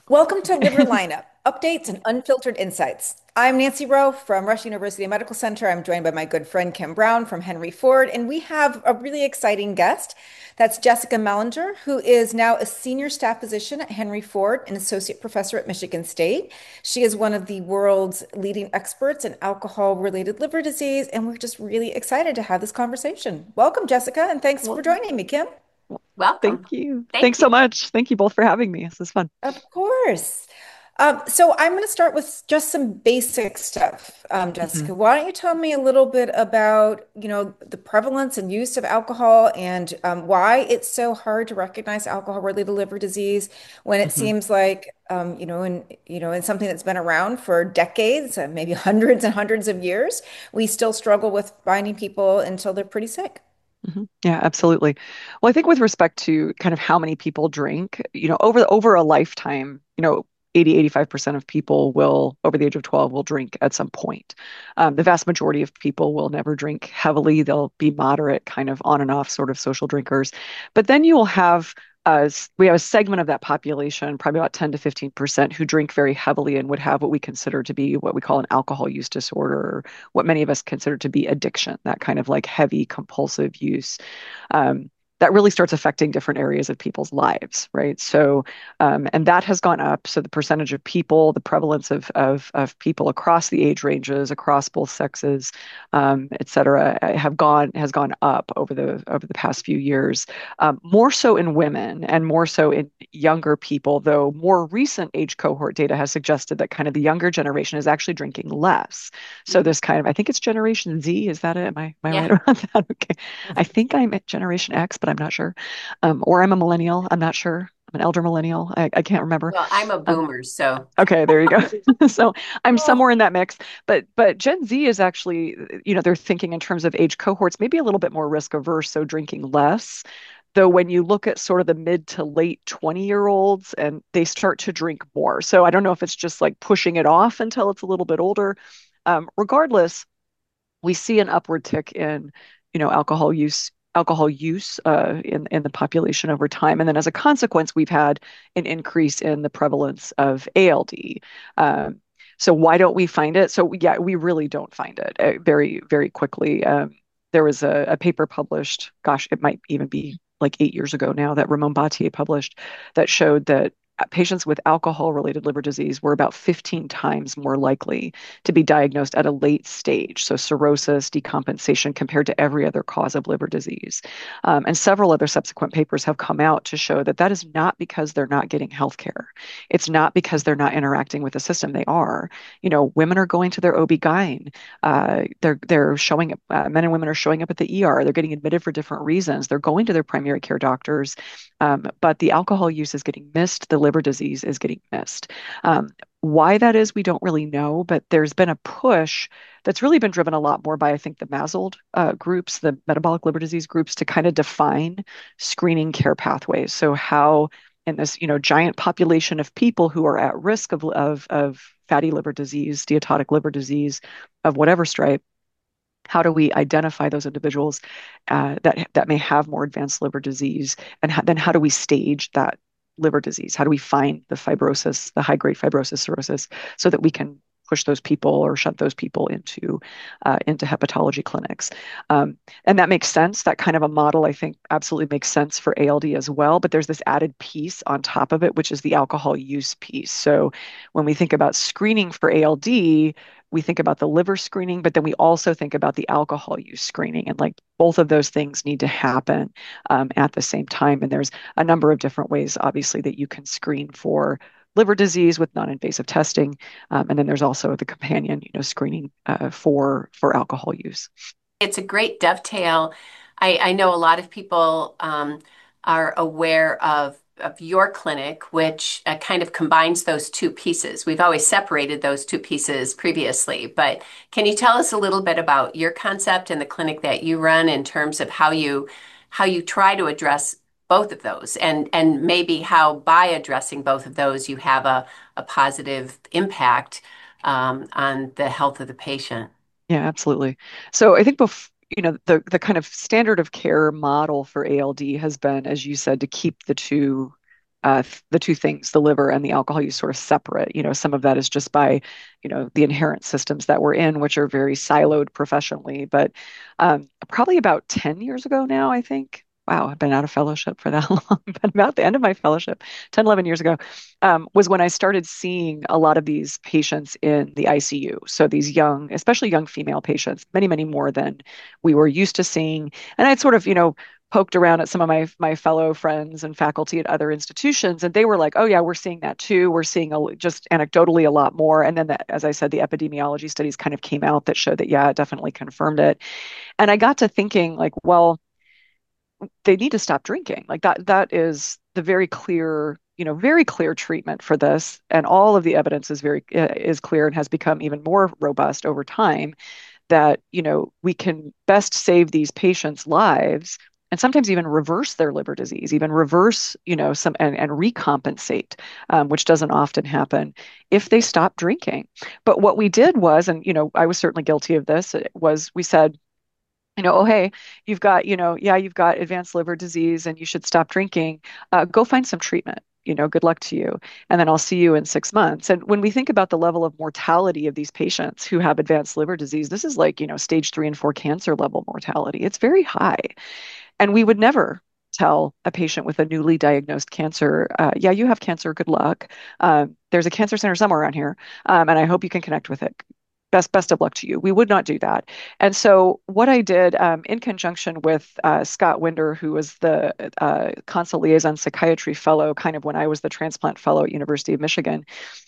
Welcome to Liver Lineup, updates and unfiltered insights. I'm Nancy Rowe from Rush University Medical Center. I'm joined by my good friend Kim Brown from Henry Ford, and we have a really exciting guest. That's Jessica Mellinger, who is now a senior staff physician at Henry Ford and associate professor at Michigan State. She is one of the world's leading experts in alcohol-related liver disease, and we're just really excited to have this conversation. Welcome, Jessica, and thanks for Well, joining me, Kim. thank Welcome. you. Thank Thanks so you. much. Thank you both for having me. This is fun. Of course. So I'm going to start with just some basic stuff, Mhm. Jessica. Why don't you tell me a little bit about, the prevalence and use of alcohol and why it's so hard to recognize alcohol-related liver disease when it Mhm. seems like, in something that's been around for decades, maybe hundreds and hundreds of years, we still struggle with finding people until they're pretty sick. Yeah, absolutely. Well, I think with respect to kind of how many people drink, over a lifetime, 85% of people will, over the age of 12, will drink at some point. The vast majority of people will never drink heavily. They'll be moderate, kind of on and off sort of social drinkers. But then you will have we have a segment of that population, probably about 10 to 15%, who drink very heavily and would have what we consider to be what we call an alcohol use disorder, what many of us consider to be addiction, that kind of like heavy compulsive use. Um, that really starts affecting different areas of people's lives, right? So, and that has gone up. So the percentage of people, the prevalence of people across the age ranges, across both sexes, et cetera, has gone up over the past few years. More so in women and more so in younger people, though more recent age cohort data has suggested that kind of the younger generation is actually drinking less. So Mhm. this kind of, I think it's Generation Z. Is that it? Am I right Yeah. about that? Okay. I think I'm at Generation X, but I'm not sure. Or I'm a millennial. I'm not sure. I'm an elder millennial. I can't remember. Well, I'm a Um, boomer, so okay, there you go. So I'm Oh, somewhere in that mix. But Gen Z is actually, they're thinking in terms of age cohorts, maybe a little bit more risk averse, so drinking less. Though when you look at sort of the mid to late 20-year-olds and they start to drink more. So I don't know if it's just like pushing it off until it's a little bit older. Regardless, we see an upward tick in, alcohol use in the population over time. And then as a consequence, we've had an increase in the prevalence of ALD. Um, so why don't we find it? So yeah, we really don't find it very, very quickly. There was a paper published, gosh, it might even be like 8 years ago now, that Ramon Battier published that showed that patients with alcohol-related liver disease were about 15 times more likely to be diagnosed at a late stage, so cirrhosis, decompensation, compared to every other cause of liver disease. And several other subsequent papers have come out to show that that is not because they're not getting health care. It's not because they're not interacting with the system. They are. Women are going to their OB-GYN. They're showing up, men and women are showing up at the ER. They're getting admitted for different reasons. They're going to their primary care doctors. But the alcohol use is getting missed. The liver disease is getting missed. Why that is, we don't really know, but there's been a push that's really been driven a lot more by, I think, the MASLD groups, the metabolic liver disease groups, to kind of define screening care pathways. So how in this, giant population of people who are at risk of fatty liver disease, steatotic liver disease of whatever stripe, how do we identify those individuals that may have more advanced liver disease, and then how do we stage that liver disease? How do we find the fibrosis, the high grade fibrosis, cirrhosis, so that we can push those people or shunt those people into hepatology clinics? And that makes sense. That kind of a model, I think, absolutely makes sense for ALD as well. But there's this added piece on top of it, which is the alcohol use piece. So when we think about screening for ALD, we think about the liver screening, but then we also think about the alcohol use screening. And like both of those things need to happen at the same time. And there's a number of different ways, obviously, that you can screen for liver disease with non-invasive testing. And then there's also the companion, screening for alcohol use. it's a great dovetail. I know a lot of people are aware of your clinic, which kind of combines those two pieces. We've always separated those two pieces previously, but can you tell us a little bit about your concept and the clinic that you run in terms of how you try to address both of those and maybe how by addressing both of those you have a positive impact on the health of the patient? Yeah, absolutely. So I think the kind of standard of care model for ALD has been, as you said, to keep the two the two things, the liver and the alcohol use, sort of separate. Some of that is just by, the inherent systems that we're in, which are very siloed professionally. But probably about 10 years ago now, I think. Wow, I've been out of fellowship for that long, but about the end of my fellowship, 10, 11 years ago, was when I started seeing a lot of these patients in the ICU. So these young, especially young female patients, many, many more than we were used to seeing. And I'd sort of, poked around at some of my fellow friends and faculty at other institutions, and they were like, "Oh yeah, we're seeing that too. We're seeing just anecdotally a lot more." And then, as I said, the epidemiology studies kind of came out that showed that yeah, it definitely confirmed it. And I got to thinking, like, well, they need to stop drinking. Like that is the very clear treatment for this, and all of the evidence is clear and has become even more robust over time that, we can best save these patients' lives and sometimes even reverse their liver disease, even reverse, some and recompensate, which doesn't often happen if they stop drinking. But what we did was, and I was certainly guilty of this, was we said, oh, hey, you've got, yeah, you've got advanced liver disease and you should stop drinking. Go find some treatment. Good luck to you. And then I'll see you in 6 months. And when we think about the level of mortality of these patients who have advanced liver disease, this is like, stage 3 and 4 cancer level mortality. It's very high. And we would never tell a patient with a newly diagnosed cancer, yeah, you have cancer, good luck. There's a cancer center somewhere around here, and I hope you can connect with it. Best of luck to you. We would not do that. And so what I did in conjunction with Scott Winder, who was the consul liaison psychiatry fellow, kind of when I was the transplant fellow at University of Michigan,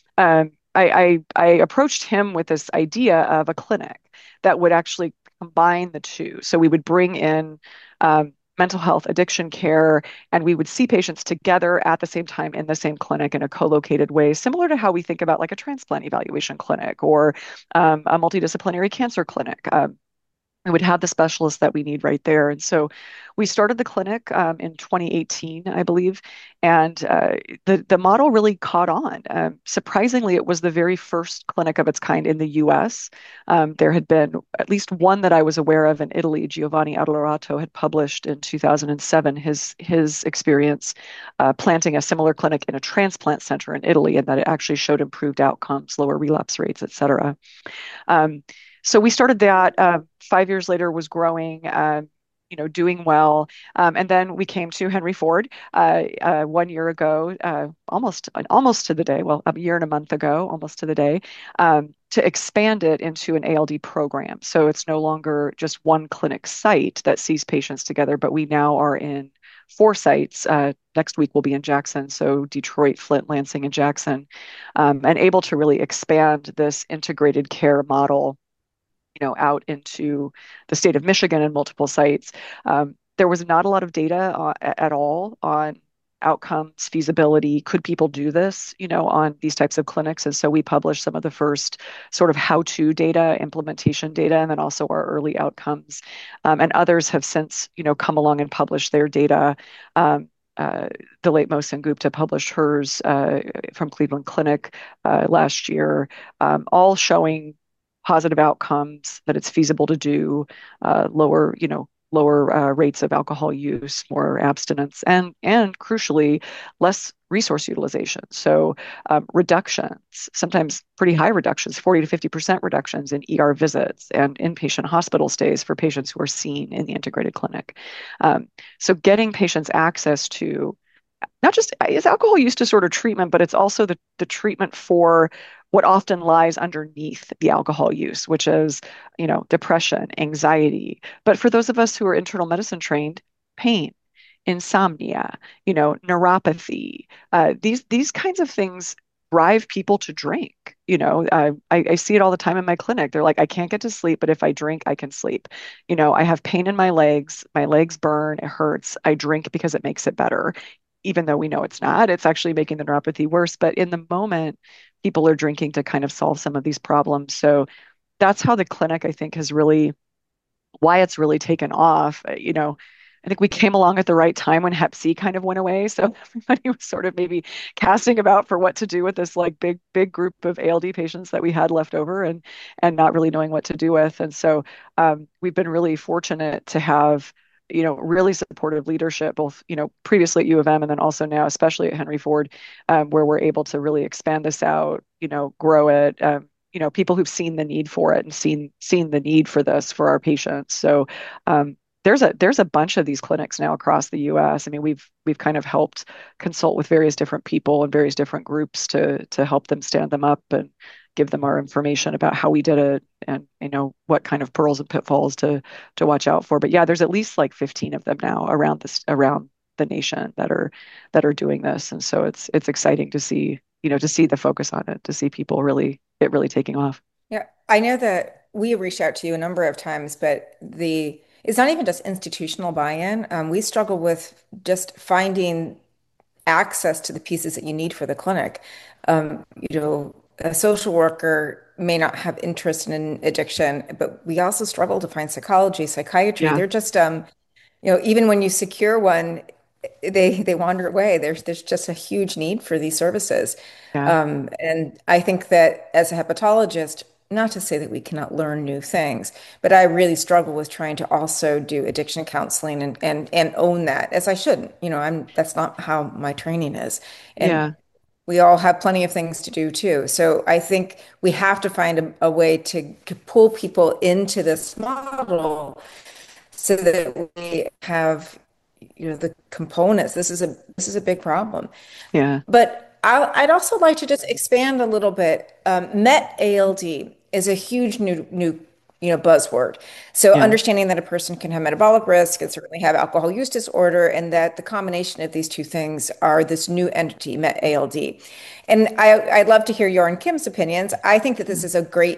I approached him with this idea of a clinic that would actually combine the two. So we would bring in mental health addiction care, and we would see patients together at the same time in the same clinic in a co-located way, similar to how we think about like a transplant evaluation clinic or a multidisciplinary cancer clinic. We would have the specialists that we need right there. And so we started the clinic in 2018, I believe, and the model really caught on. Surprisingly, it was the very first clinic of its kind in the US. There had been at least one that I was aware of in Italy. Giovanni Addolorato had published in 2007 his experience planting a similar clinic in a transplant center in Italy, and that it actually showed improved outcomes, lower relapse rates, et cetera. Um, so we started that. 5 years later, was growing, doing well, and then we came to Henry Ford 1 year ago, almost to the day. Well, a year and a month ago, almost to the day, to expand it into an ALD program. So it's no longer just one clinic site that sees patients together, but we now are in 4 sites. Next week we'll be in Jackson, so Detroit, Flint, Lansing, and Jackson, and able to really expand this integrated care model out into the state of Michigan and multiple sites. There was not a lot of data at all on outcomes, feasibility. Could people do this, on these types of clinics? And so we published some of the first sort of how-to data, implementation data, and then also our early outcomes. And others have since, come along and published their data. The late Mohsen Gupta published hers from Cleveland Clinic last year, all showing positive outcomes, that it's feasible to do, lower rates of alcohol use, more abstinence, and crucially, less resource utilization. So reductions, sometimes pretty high reductions, 40 to 50% reductions in ER visits and inpatient hospital stays for patients who are seen in the integrated clinic. So getting patients access to not just is alcohol used to sort of treatment, but it's also the treatment for what often lies underneath the alcohol use, which is, depression, anxiety. But for those of us who are internal medicine trained, pain, insomnia, neuropathy, these kinds of things drive people to drink. I see it all the time in my clinic. They're like, I can't get to sleep, but if I drink, I can sleep. I have pain in my legs burn, it hurts. I drink because it makes it better, even though we know it's not. It's actually making the neuropathy worse. But in the moment, people are drinking to kind of solve some of these problems. So that's how the clinic, I think, why it's really taken off. I think we came along at the right time when Hep C kind of went away. So everybody was sort of maybe casting about for what to do with this like big group of ALD patients that we had left over, and not really knowing what to do with. And so we've been really fortunate to have really supportive leadership, both, previously at U of M and then also now, especially at Henry Ford, where we're able to really expand this out, grow it. People who've seen the need for it and seen the need for this for our patients. So there's a bunch of these clinics now across the U.S. I mean, we've kind of helped consult with various different people and various different groups to help them stand them up and give them our information about how we did it and what kind of pearls and pitfalls to watch out for. But yeah, there's at least like 15 of them now around the nation that are doing this, and so it's exciting to see to see the focus on it, to see people really taking off. Yeah, I know that we have reached out to you a number of times, but it's not even just institutional buy-in. We struggle with just finding access to the pieces that you need for the clinic. A social worker may not have interest in addiction, but we also struggle to find psychology, psychiatry. Yeah, They're just, even when you secure one, they wander away. There's just a huge need for these services. yeah, And I think that as a hepatologist, not to say that we cannot learn new things, but I really struggle with trying to also do addiction counseling and own that as I shouldn't. That's not how my training is. And yeah, we all have plenty of things to do too. So I think we have to find a way to pull people into this model so that we have, the components. This is a big problem. yeah, But I'd also like to just expand a little bit. Met ALD is a huge new buzzword. So yeah. understanding that a person can have metabolic risk and certainly have alcohol use disorder, and that the combination of these two things are this new entity, Met ALD. And I'd love to hear your and Kim's opinions. I think that this is a great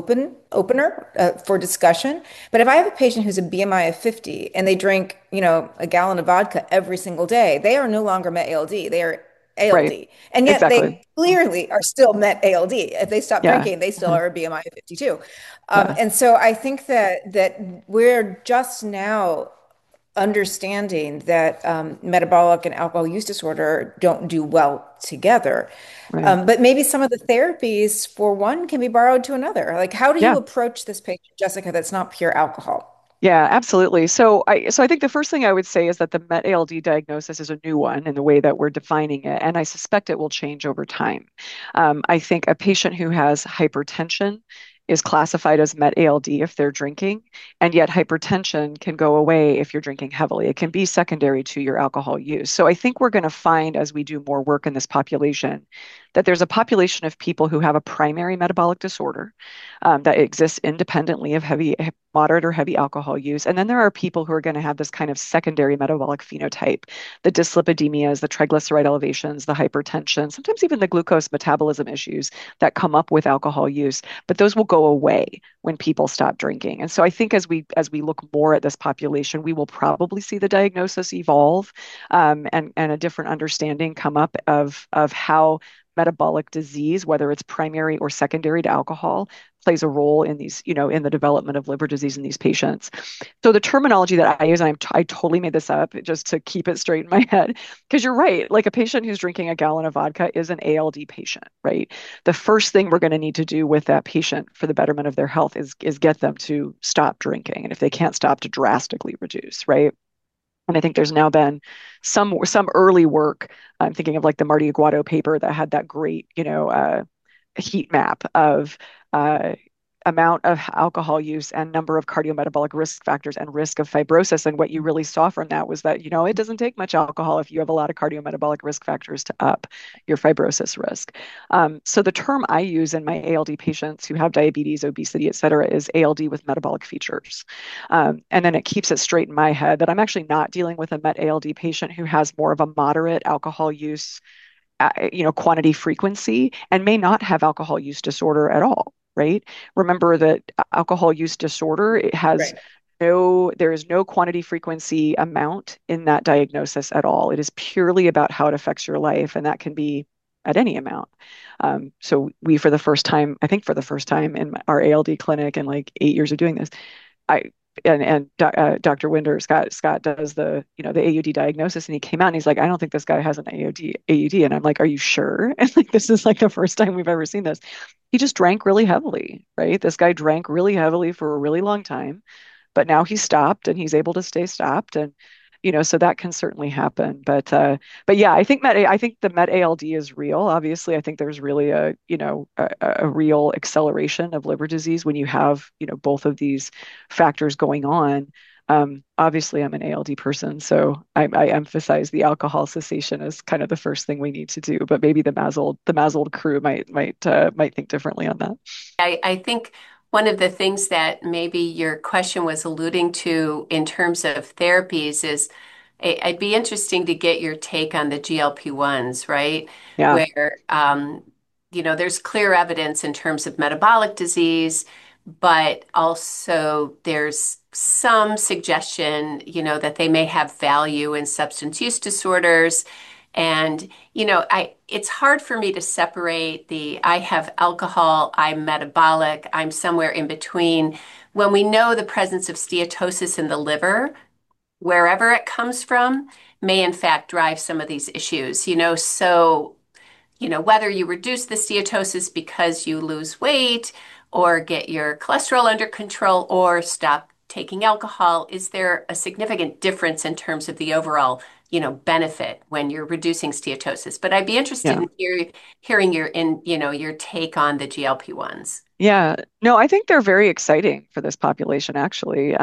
opener for discussion. But if I have a patient who's a BMI of 50 and they drink, a gallon of vodka every single day, they are no longer Met ALD. They are Right. ALD. And yet Exactly. they clearly are still Met ALD. If they stop Yeah. drinking, they still Mhm. are a BMI of 52. Yeah. And so I think that we're just now understanding that metabolic and alcohol use disorder don't do well together. Right. But maybe some of the therapies for one can be borrowed to another. Like, how do you Yeah. approach this patient, Jessica, that's not pure alcohol? Yeah, absolutely. So I think the first thing I would say is that the Met ALD diagnosis is a new one in the way that we're defining it, and I suspect it will change over time. I think a patient who has hypertension is classified as Met ALD if they're drinking, and yet hypertension can go away if you're drinking heavily. It can be secondary to your alcohol use. So I think we're going to find as we do more work in this population that there's a population of people who have a primary metabolic disorder that exists independently of moderate or heavy alcohol use. And then there are people who are going to have this kind of secondary metabolic phenotype, the dyslipidemias, the triglyceride elevations, the hypertension, sometimes even the glucose metabolism issues that come up with alcohol use. But those will go away when people stop drinking. And so I think as we look more at this population, we will probably see the diagnosis evolve, and a different understanding come up of how metabolic disease, whether it's primary or secondary to alcohol, plays a role in these, in the development of liver disease in these patients. So the terminology that I use, and I totally made this up just to keep it straight in my head, because you're right. Like a patient who's drinking a gallon of vodka is an ALD patient, right? The first thing we're going to need to do with that patient for the betterment of their health is get them to stop drinking, and if they can't stop, to drastically reduce, right? And I think there's now been some early work. I'm thinking of like the Marty Aguado paper that had that great, heat map of uh, amount of alcohol use and number of cardiometabolic risk factors and risk of fibrosis. And what you really saw from that was that, it doesn't take much alcohol if you have a lot of cardiometabolic risk factors to up your fibrosis risk. So the term I use in my ALD patients who have diabetes, obesity, et cetera, is ALD with metabolic features. And then it keeps it straight in my head that I'm actually not dealing with a Met ALD patient who has more of a moderate alcohol use, quantity frequency, and may not have alcohol use disorder at all, right? Remember that alcohol use disorder, it has Right. there is no quantity frequency amount in that diagnosis at all. It is purely about how it affects your life, and that can be at any amount. So we, I think for the first time in our ALD clinic in like 8 years of doing this, I Dr. Winder, Scott does the AUD diagnosis, and he came out and he's like, I don't think this guy has an AUD, and I'm like, are you sure? And like, this is like the first time we've ever seen this. He just drank really heavily, right? This guy drank really heavily for a really long time, but now he's stopped and he's able to stay stopped. And, so that can certainly happen. But yeah, I think the Met ALD is real. Obviously, I think there's really a real acceleration of liver disease when you have, both of these factors going on. Obviously, I'm an ALD person, so I emphasize the alcohol cessation as kind of the first thing we need to do. But maybe the Mazold crew might think differently on that. I think one of the things that maybe your question was alluding to in terms of therapies is it'd be interesting to get your take on the GLP-1s, right? Yeah, Where, there's clear evidence in terms of metabolic disease, but also there's some suggestion, that they may have value in substance use disorders. And, it's hard for me to separate I have alcohol, I'm metabolic, I'm somewhere in between. When we know the presence of steatosis in the liver, wherever it comes from, may in fact drive some of these issues, so whether you reduce the steatosis because you lose weight or get your cholesterol under control or stop taking alcohol, is there a significant difference in terms of the overall, benefit when you're reducing steatosis? But I'd be interested yeah. in hearing your take on the GLP-1s. Yeah, no, I think they're very exciting for this population, actually.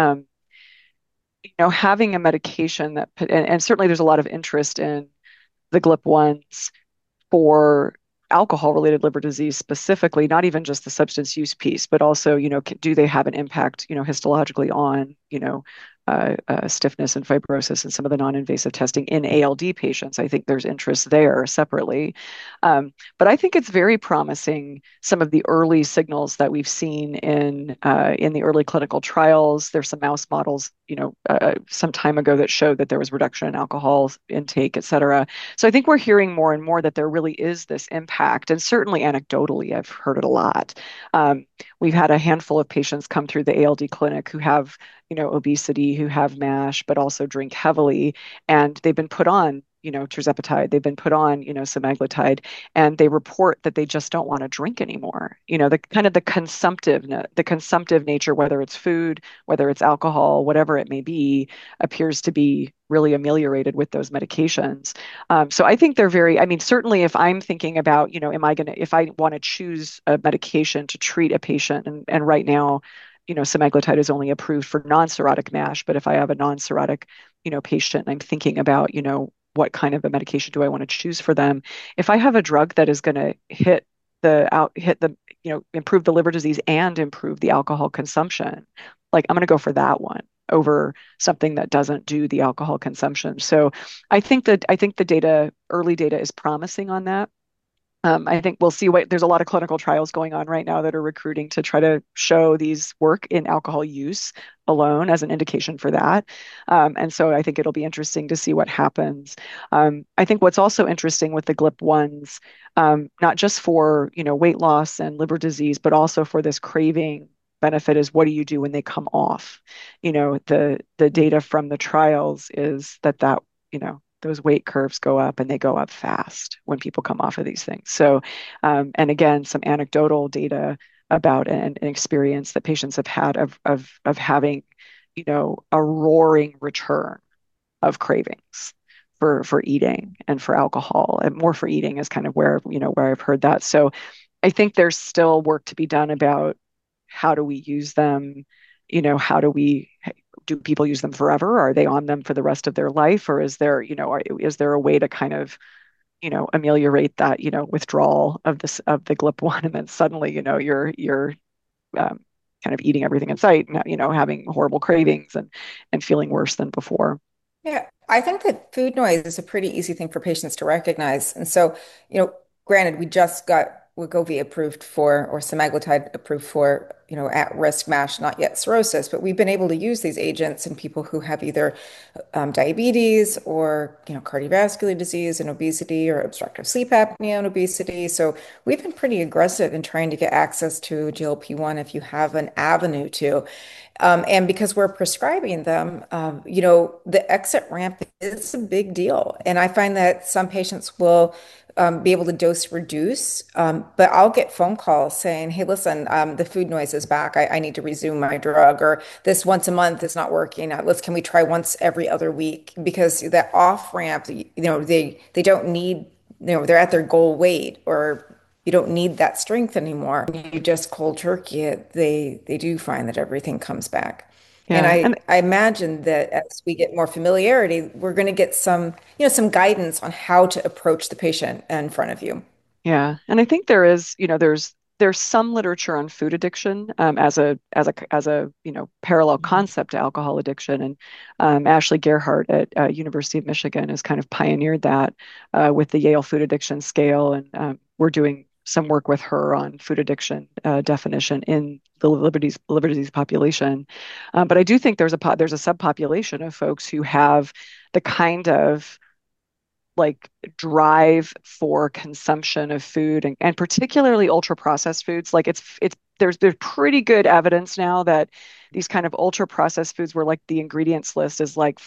Having a medication and certainly there's a lot of interest in the GLP-1s for alcohol-related liver disease specifically, not even just the substance use piece, but also, do they have an impact, histologically on, stiffness and fibrosis and some of the non-invasive testing in ALD patients. I think there's interest there separately. But I think it's very promising, some of the early signals that we've seen in the early clinical trials. There's some mouse models, some time ago that showed that there was reduction in alcohol intake, et cetera. So I think we're hearing more and more that there really is this impact. And certainly anecdotally, I've heard it a lot. We've had a handful of patients come through the ALD clinic who have, obesity, who have MASH, but also drink heavily. And they've been put on, tirzepatide, they've been put on, semaglutide, and they report that they just don't want to drink anymore. The kind of the consumptive nature, whether it's food, whether it's alcohol, whatever it may be, appears to be really ameliorated with those medications. So I think they're I mean, certainly if I'm thinking about, if I want to choose a medication to treat a patient, and right now, semaglutide is only approved for non-cirrhotic MASH, but if I have a non-cirrhotic, patient, and I'm thinking about, what kind of a medication do I want to choose for them? If I have a drug that is going to improve the liver disease and improve the alcohol consumption, like I'm going to go for that one over something that doesn't do the alcohol consumption. So I think the early data is promising on that. I think we'll see there's a lot of clinical trials going on right now that are recruiting to try to show these work in alcohol use alone as an indication for that. And so I think it'll be interesting to see what happens. I think what's also interesting with the GLP-1s, not just for, weight loss and liver disease, but also for this craving benefit, is what do you do when they come off? The data from the trials is that, those weight curves go up, and they go up fast when people come off of these things. So, and again, some anecdotal data about an experience that patients have had of having, a roaring return of cravings for eating and for alcohol, and more for eating is kind of where I've heard that. So I think there's still work to be done about how do we use them, do people use them forever? Are they on them for the rest of their life? Or is there a way to kind of, ameliorate that, withdrawal of the GLP-1, and then suddenly, you're kind of eating everything in sight, and, having horrible cravings and feeling worse than before. Yeah, I think that food noise is a pretty easy thing for patients to recognize. And so, granted, we just got Wegovy approved for, or semaglutide approved for, at-risk MASH, not yet cirrhosis, but we've been able to use these agents in people who have either diabetes or, cardiovascular disease and obesity, or obstructive sleep apnea and obesity. So we've been pretty aggressive in trying to get access to GLP-1 if you have an avenue to. And because we're prescribing them, the exit ramp is a big deal. And I find that some patients will be able to dose reduce, but I'll get phone calls saying, "Hey, listen, the food noise is back. I need to resume my drug, or this once a month is not working. Can we try once every other week? Because that off ramp, they don't need, they're at their goal weight, or you don't need that strength anymore. You just cold turkey it, they do find that everything comes back. And Yeah. I imagine that as we get more familiarity, we're going to get some guidance on how to approach the patient in front of you. Yeah, and I think there is, there's some literature on food addiction as a parallel Mhm. concept to alcohol addiction, and Ashley Gerhardt at University of Michigan has kind of pioneered that with the Yale Food Addiction Scale, and we're doing some work with her on food addiction definition in the liver disease population. But I do think there's a subpopulation of folks who have the kind of like drive for consumption of food, and particularly ultra processed foods. Like it's there's pretty good evidence now that these kind of ultra processed foods where like the ingredients list is like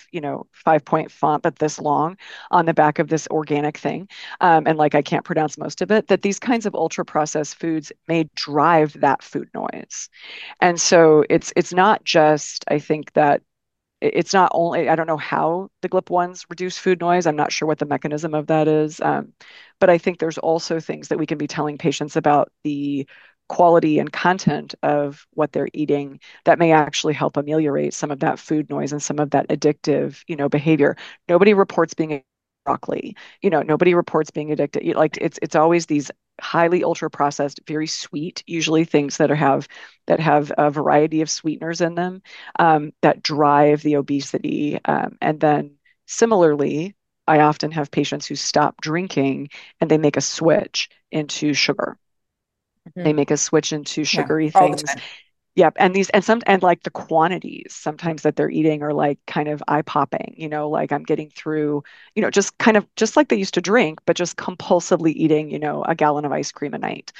5-point font but this long on the back of this organic thing, and like I can't pronounce most of it, that these kinds of ultra processed foods may drive that food noise. And so it's not just, I think that it's not only, I don't know how the GLP-1s reduce food noise. I'm not sure what the mechanism of that is. But I think there's also things that we can be telling patients about the quality and content of what they're eating that may actually help ameliorate some of that food noise and some of that addictive, behavior. Nobody reports being broccoli. Nobody reports being addicted. Like it's always these highly ultra processed, very sweet, usually things that have a variety of sweeteners in them, that drive the obesity. And then similarly, I often have patients who stop drinking and they make a switch into sugar. They Mhm. make a switch into Yeah, sugary all the things. time. Yep. And like the quantities sometimes that they're eating are like kind of eye-popping, like I'm getting through, just kind of just like they used to drink, but just compulsively eating, a gallon of ice cream a night.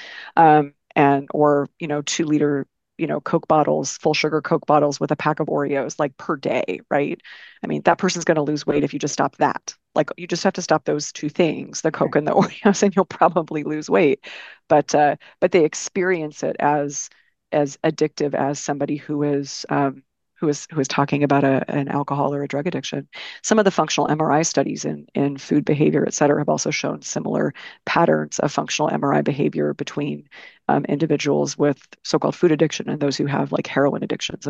And or, 2 liter, Coke bottles, full sugar Coke bottles with a pack of Oreos like per day, right? I mean, that person's going to lose weight if you just stop that. Like you just have to stop those two things, the Coke and the Oreos, and you'll probably lose weight. But they experience it as addictive as somebody who is talking about an alcohol or a drug addiction. Some of the functional MRI studies in food behavior, et cetera, have also shown similar patterns of functional MRI behavior between individuals with so-called food addiction and those who have like heroin addictions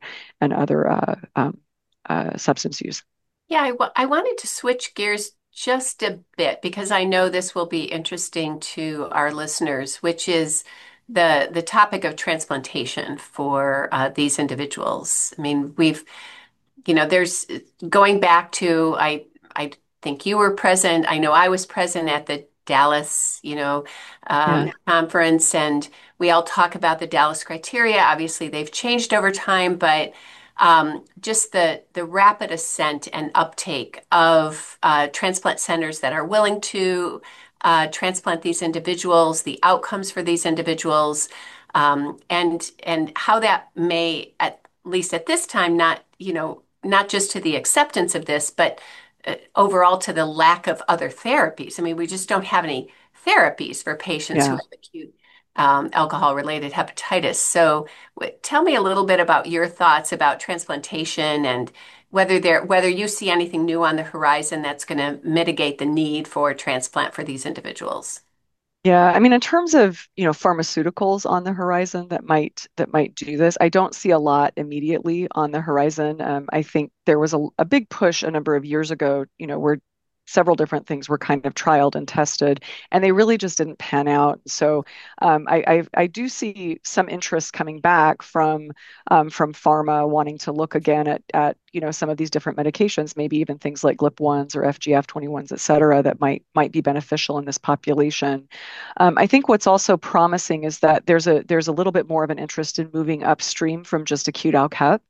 and other substance use. Yeah, I wanted to switch gears just a bit because I know this will be interesting to our listeners, which is the topic of transplantation for these individuals. I mean, there's going back to I think you were present. I know I was present at the Dallas, Yeah, conference, and we all talk about the Dallas criteria. Obviously, they've changed over time, but just the rapid ascent and uptake of transplant centers that are willing to transplant these individuals, the outcomes for these individuals, and how that may, at least at this time, not just to the acceptance of this, but overall to the lack of other therapies. I mean, we just don't have any therapies for patients who yeah. have acute alcohol-related hepatitis. So, tell me a little bit about your thoughts about transplantation and whether you see anything new on the horizon that's going to mitigate the need for transplant for these individuals. Yeah, I mean, in terms of, pharmaceuticals on the horizon that might do this, I don't see a lot immediately on the horizon. I think there was a big push a number of years ago, where several different things were kind of trialed and tested, and they really just didn't pan out. So I do see some interest coming back from pharma wanting to look again at some of these different medications, maybe even things like GLP-1s or FGF21s, et cetera, that might be beneficial in this population. I think what's also promising is that there's a little bit more of an interest in moving upstream from just acute alc hep.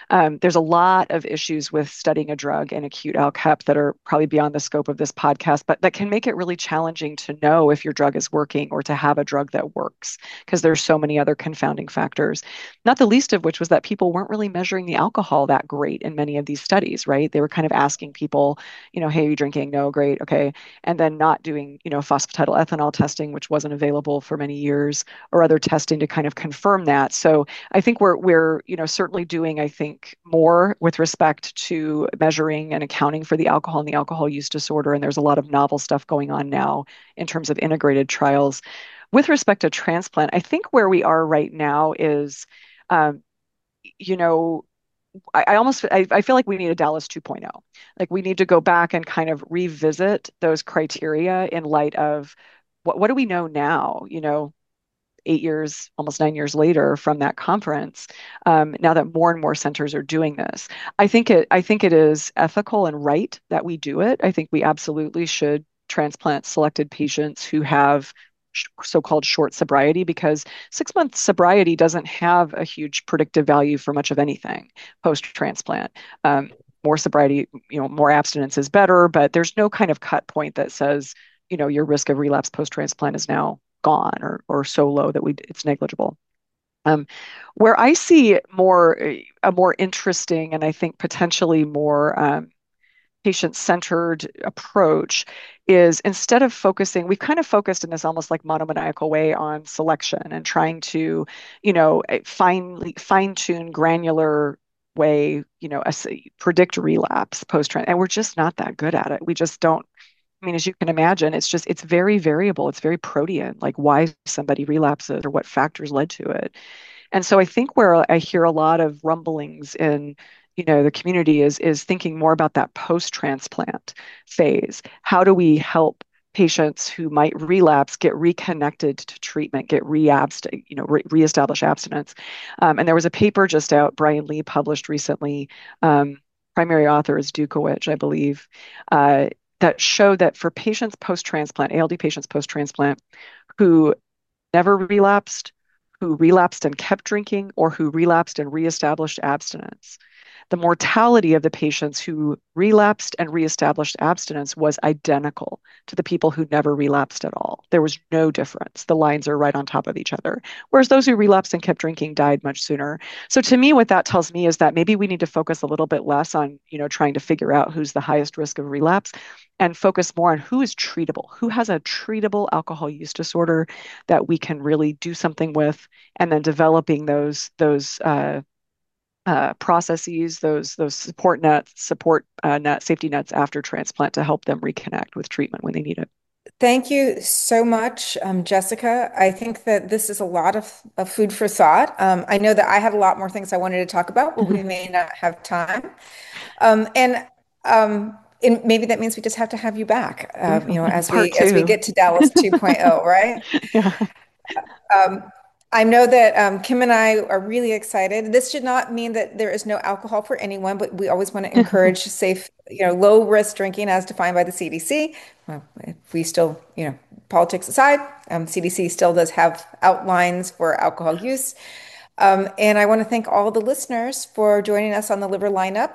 There's a lot of issues with studying a drug in acute ALCAP that are probably beyond the scope of this podcast, but that can make it really challenging to know if your drug is working or to have a drug that works because there's so many other confounding factors. Not the least of which was that people weren't really measuring the alcohol that great in many of these studies, right? They were kind of asking people, hey, are you drinking? No, great, okay. And then not doing, phosphatidylethanol testing, which wasn't available for many years, or other testing to kind of confirm that. So I think we're certainly doing, I think, more with respect to measuring and accounting for the alcohol and the alcohol use disorder. And there's a lot of novel stuff going on now in terms of integrated trials. With respect to transplant, I think where we are right now is, um, you know, I feel like we need a Dallas 2.0. Like we need to go back and kind of revisit those criteria in light of what do we know now? 8 years, almost 9 years later from that conference, now that more and more centers are doing this. I think it is ethical and right that we do it. I think we absolutely should transplant selected patients who have so-called short sobriety because 6 month sobriety doesn't have a huge predictive value for much of anything post-transplant. More sobriety, more abstinence is better, but there's no kind of cut point that says, your risk of relapse post-transplant is now gone or so low that it's negligible. Um, where I see a more interesting and I think potentially more patient-centered approach is instead of focusing, we've kind of focused in this almost like monomaniacal way on selection and trying to, fine-tune granular way, predict relapse post-transplant, and we're just not that good at it. We just don't. I mean, as you can imagine, it's very variable. It's very protean, like why somebody relapses or what factors led to it. And so I think where I hear a lot of rumblings in, the community is thinking more about that post-transplant phase. How do we help patients who might relapse get reconnected to treatment, get reestablish abstinence? And there was a paper just out, Brian Lee published recently. Primary author is Dukowich, I believe, that showed that for patients post-transplant, ALD patients post-transplant who never relapsed, who relapsed and kept drinking, or who relapsed and reestablished abstinence, the mortality of the patients who relapsed and reestablished abstinence was identical to the people who never relapsed at all. There was no difference. The lines are right on top of each other. Whereas those who relapsed and kept drinking died much sooner. So to me, what that tells me is that maybe we need to focus a little bit less on, trying to figure out who's the highest risk of relapse and focus more on who is treatable, who has a treatable alcohol use disorder that we can really do something with, and then developing those processes, those safety nets after transplant to help them reconnect with treatment when they need it. Thank you so much, Jessica. I think that this is a lot of food for thought. I know that I had a lot more things I wanted to talk about, but we may not have time. And maybe that means we just have to have you back, as Part we two. get to Dallas 2.0, right? Yeah. Um, I know that Kim and I are really excited. This should not mean that there is no alcohol for anyone, but we always want to encourage safe, low risk drinking as defined by the CDC. Well, if we still, politics aside, CDC still does have outlines for alcohol use. And I want to thank all the listeners for joining us on the Liver Lineup.